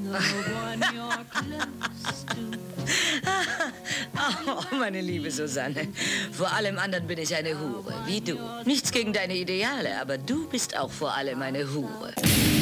Oh, meine liebe Susanne. Vor allem anderen bin ich eine Hure, wie du. Nichts gegen deine Ideale, aber du bist auch vor allem eine Hure.